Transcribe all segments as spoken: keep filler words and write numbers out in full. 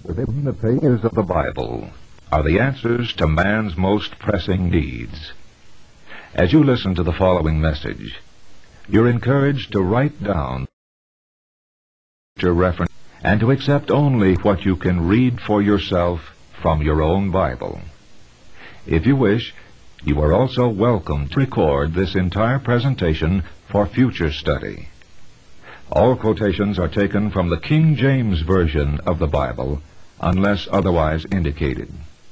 Within the pages of the Bible are the answers to man's most pressing needs. As you listen to the following message, you're encouraged to write down your reference and to accept only what you can read for yourself from your own Bible. If you wish, you are also welcome to record this entire presentation for future study. All quotations are taken from the King James Version of the Bible, unless otherwise indicated.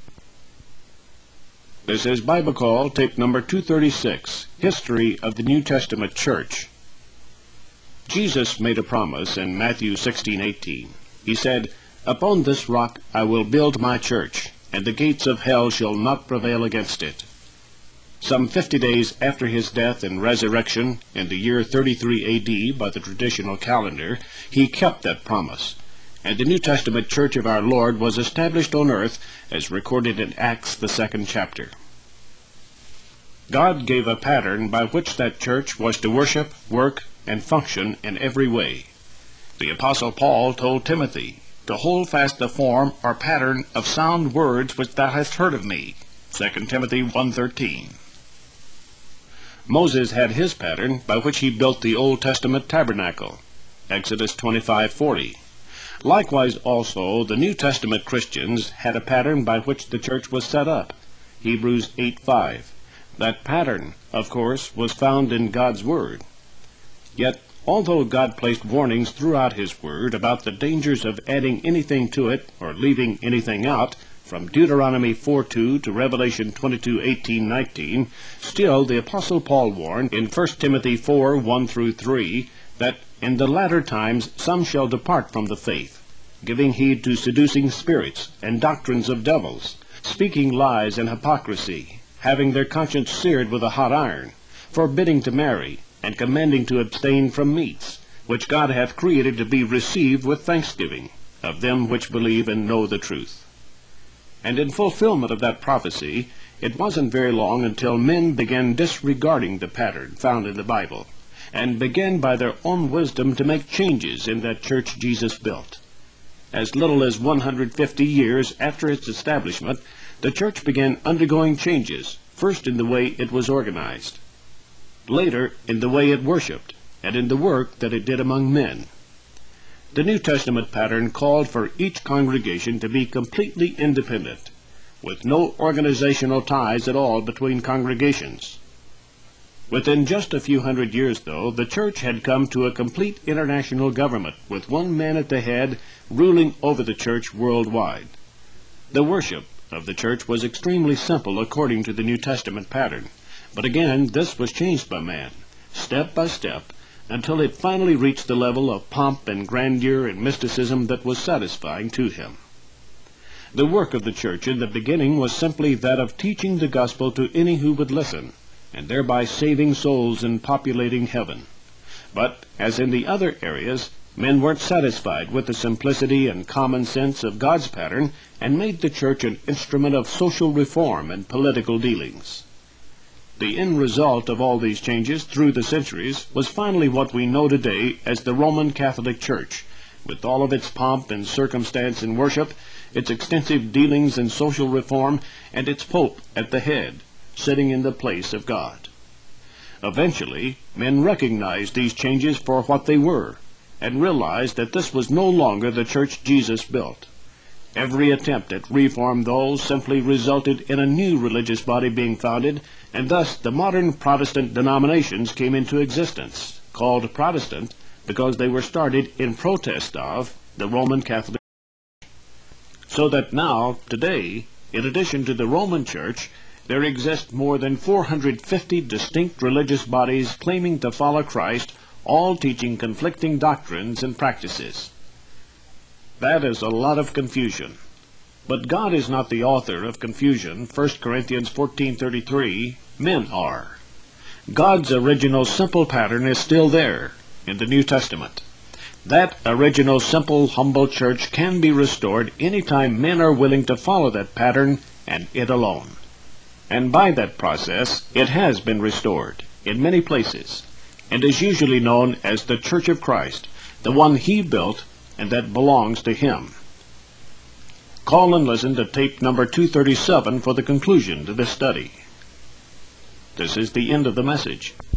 This is Bible Call, tape number two thirty-six, History of the New Testament Church. Jesus made a promise in Matthew sixteen eighteen. He said, "Upon this rock I will build my church, and the gates of hell shall not prevail against it." Some fifty days after his death and resurrection, in the year thirty-three A D by the traditional calendar, he kept that promise, and the New Testament Church of our Lord was established on earth as recorded in Acts, the second chapter. God gave a pattern by which that church was to worship, work, and function in every way. The Apostle Paul told Timothy to hold fast the form or pattern of sound words which thou hast heard of me, Second Timothy one thirteen. Moses had his pattern by which he built the Old Testament tabernacle, Exodus twenty-five forty. Likewise also the New Testament Christians had a pattern by which the church was set up, Hebrews eight five. That pattern, of course, was found in God's Word. Yet, although God placed warnings throughout His Word about the dangers of adding anything to it or leaving anything out, from Deuteronomy four two to Revelation twenty-two eighteen nineteen, still the Apostle Paul warned in First Timothy four one through three that in the latter times some shall depart from the faith, giving heed to seducing spirits and doctrines of devils, speaking lies and hypocrisy, having their conscience seared with a hot iron, forbidding to marry, and commanding to abstain from meats, which God hath created to be received with thanksgiving, of them which believe and know the truth. And in fulfillment of that prophecy, it wasn't very long until men began disregarding the pattern found in the Bible, and began by their own wisdom to make changes in that church Jesus built. As little as one hundred fifty years after its establishment, the church began undergoing changes, first in the way it was organized, later in the way it worshipped, and in the work that it did among men. The New Testament pattern called for each congregation to be completely independent, with no organizational ties at all between congregations. Within just a few hundred years, though, the church had come to a complete international government, with one man at the head ruling over the church worldwide. The worship of the church was extremely simple according to the New Testament pattern, but again this was changed by man, step by step, until it finally reached the level of pomp and grandeur and mysticism that was satisfying to him. The work of the church in the beginning was simply that of teaching the gospel to any who would listen, and thereby saving souls and populating heaven. But, as in the other areas, men weren't satisfied with the simplicity and common sense of God's pattern and made the church an instrument of social reform and political dealings. The end result of all these changes through the centuries was finally what we know today as the Roman Catholic Church, with all of its pomp and circumstance in worship, its extensive dealings in social reform, and its Pope at the head, sitting in the place of God. Eventually, men recognized these changes for what they were, and realized that this was no longer the church Jesus built. Every attempt at reform, though, simply resulted in a new religious body being founded, and thus the modern Protestant denominations came into existence, called Protestant because they were started in protest of the Roman Catholic Church. So that now, today, in addition to the Roman Church, there exist more than four hundred fifty distinct religious bodies claiming to follow Christ, all teaching conflicting doctrines and practices. That is a lot of confusion. But God is not the author of confusion, First Corinthians fourteen thirty-three. Men are. God's original simple pattern is still there in the New Testament. That original simple humble church can be restored anytime men are willing to follow that pattern and it alone. And by that process, it has been restored in many places, and is usually known as the Church of Christ, the one He built and that belongs to Him. Call and listen to tape number two thirty-seven for the conclusion to this study. This is the end of the message.